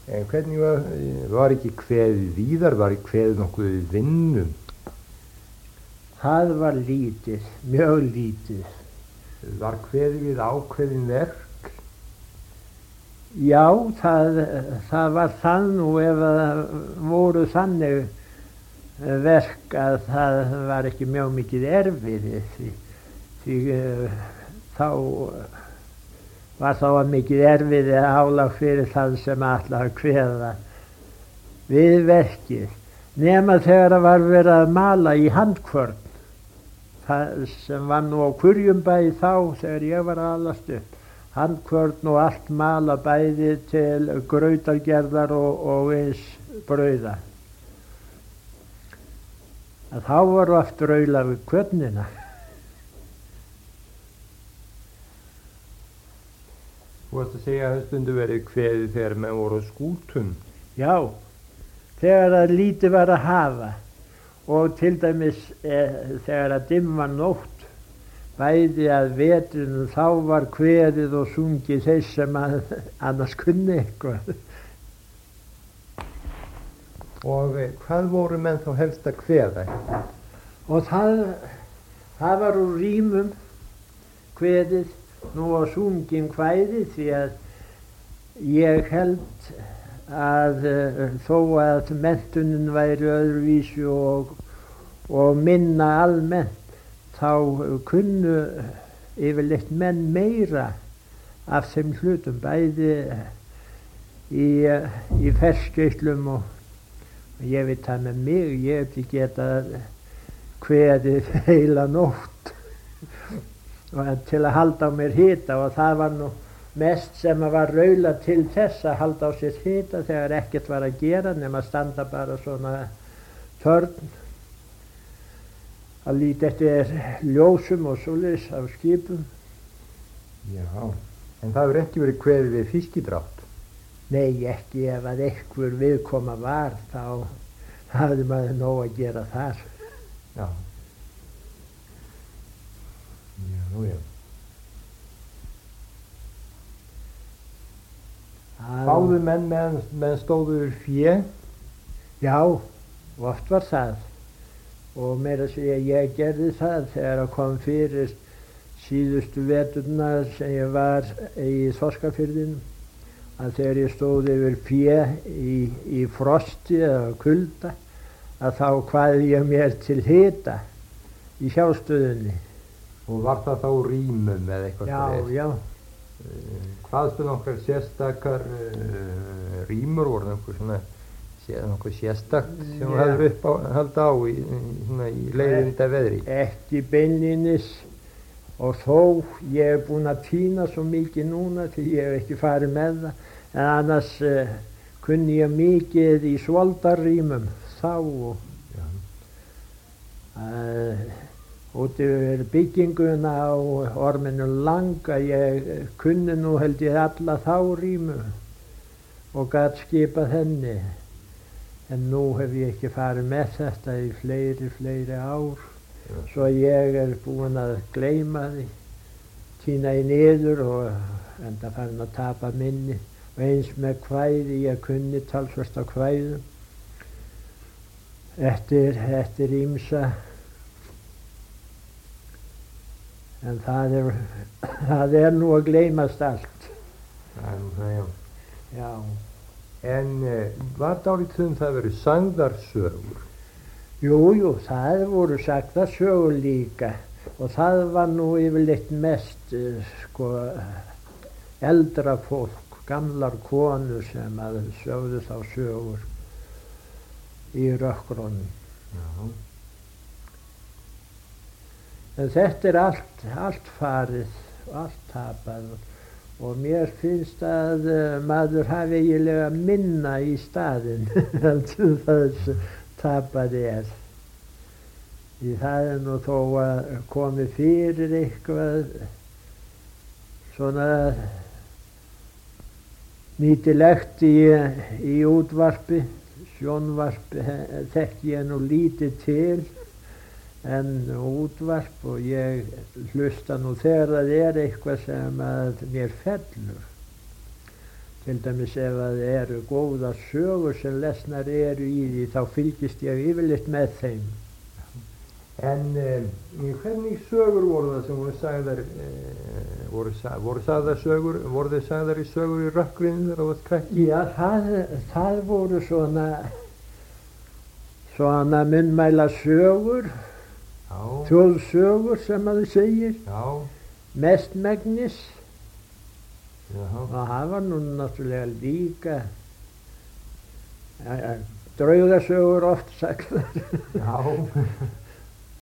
En hvernig var ekki kveðið víðar, var ekki kveðið nokkuð við vinnum? Það var lítið, mjög lítið. Var kveðið við ákveðin verk? Já, það var það nú ef það voru þannig verk að það var ekki mjög mikið erfiði því þá var þá mikið erfiði álag fyrir það sem ætlaði að kveða við verkið. Nema þegar það var verið að mala í handkvörn, það sem var nú á Kurjumbæ þá þegar ég var að alast upp. Handkvörn og allt mala bæði til grautargerðar og eins brauða. Að þá voru aftur raula við kvörnina. Þú varst að segja að það stundu verið kveðið þegar menn voru á skútum. Já, þegar að lítið var að hafa og til dæmis þegar að dimma nótt bæði að vetrinu þá var kveðið og sungið þeir sem annars kunni eitthvað. Og hvað voru menn þá helst að kveða? Og það var úr rímum kveðið nú á sungin kvæði því að ég held að þó að menntunin væri öðruvísi og minna almennt þá kunnu yfirleitt menn meira af þeim hlutum bæði í ferskeytlum og ég veit það með mig, ég hef ekki getað kveðið heila nótt til að halda á mér hita og það var nú mest sem að var raula til þess að halda á sér hita þegar ekkert var að gera nema að standa bara svona törn að líta eftir ljósum og svoleiðis af skipum. Já, en það hefur ekki verið kveðið við fiskidrátt? Nei, ekki ef að einhver viðkoma var þá hafði maður nóg að gera þar. Já. Já, nú já. Báðu menn menn stóðu fjö? Já, oft var það. Og meira að segja ég gerði það þegar að kom fyrir síðustu veturnar sem ég var í Þorskafirðinum. Að þegar ég stóð yfir fjö í frosti eða kulda að þá kvaði ég mér til hita í hjástöðunni. Og var það þá rímum eða eitthvað? Já, já. Hvaðstu nokkar sérstakar rímur voru nokkuð sérstakt sem þú hefur upp á halda á í leiðinda veðri? Ekki beinlínis og þó ég búinn að týna svo mikið núna því ég hef ekki farið með það en annars kunni ég mikið í svoldarrímum þá út yfir bygginguna á Orminu langa ég kunni nú held ég alla þá rímu og gat skipað henni en nú hef ég ekki farið með þetta í fleiri ár svo ég búinn að gleyma því týna í niður og enda farin að tapa minni og eins með kvæði ég kunni talsvert á kvæðum eftir ýmsa en það nú að gleymast allt. Það nú það, já. Já. En var dálítið það verið sagðarsögur? Jú, það voru sagðarsögur líka og það var nú yfirleitt mest eldra fólk, gamlar konur sem að sögðu þá sögur í rökkrunum. Já. En þetta allt farið, allt tapað og mér finnst að maður hafi eiginlega minna í staðinn heldur það sem tapað er. Því það nú þó að komi fyrir eitthvað svona nýtilegt í útvarpi, sjónvarpi þekki ég nú lítið til en útvarp og ég hlusta nú þegar það er eitthvað sem að mér fellur. Til dæmis ef að eru góðar sögur sem lesnar eru í því, þá fylgist ég yfirleitt með þeim. En hvernig sögur voru það sem voru sagðar, voru þið sagðar í sögur í rökkrinu þegar þú varst krakki? Já, það voru svona munnmæla sögur, þjóðsögur sem maður segir, mestmegnis. Og það var nú náttúrulega líka draugasögur oft sagðar. Já.